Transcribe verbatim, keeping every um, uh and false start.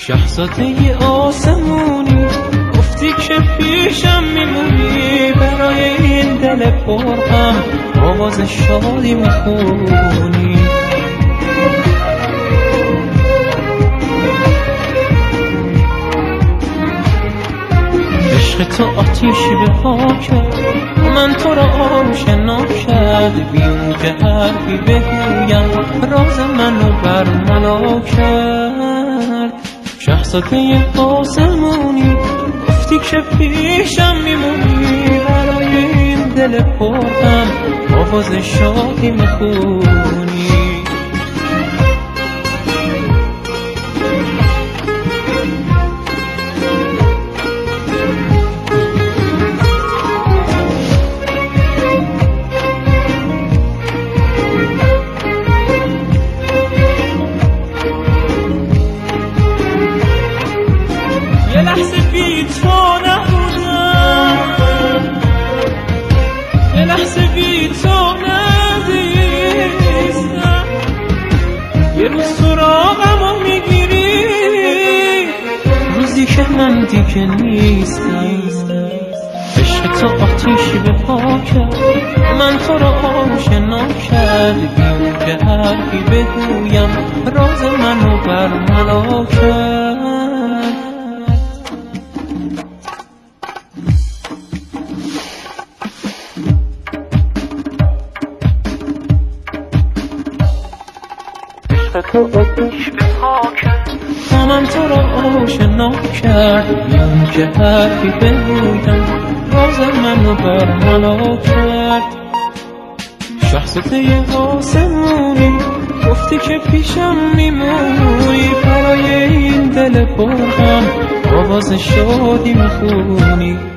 شهزاده آسمونی گفتی که پیشم میمونی، برای این دل پرغم آواز شادی میخونی. عشق تو آتیشی به پا کرد، من تو را آشنا کرد، بی اون که حرفی بگویم راز منو برملا کرد. شهزاده آسمونی گفتی که پیشم میمونی، برای این دل پرغم آواز شادی میخونی. یه لحظه بی تو نبودم، یه لحظه بی تو ندیستم، یه روز سراغمو میگیری، روزی که من دیگه نیستم. عشق تو آتیشی به پا کرد، من تو را آشنا کرد، بیون که حرفی بگویم راز منو برملا کرد. تو آتیش به پا کرد، من تو را آشنا کرد، بیان که حرفی بگویم راز منو برملا کرد. شهزاده آسمونی گفتی که پیشم میمونی، برای این دل پرغم آواز شادی میخونی.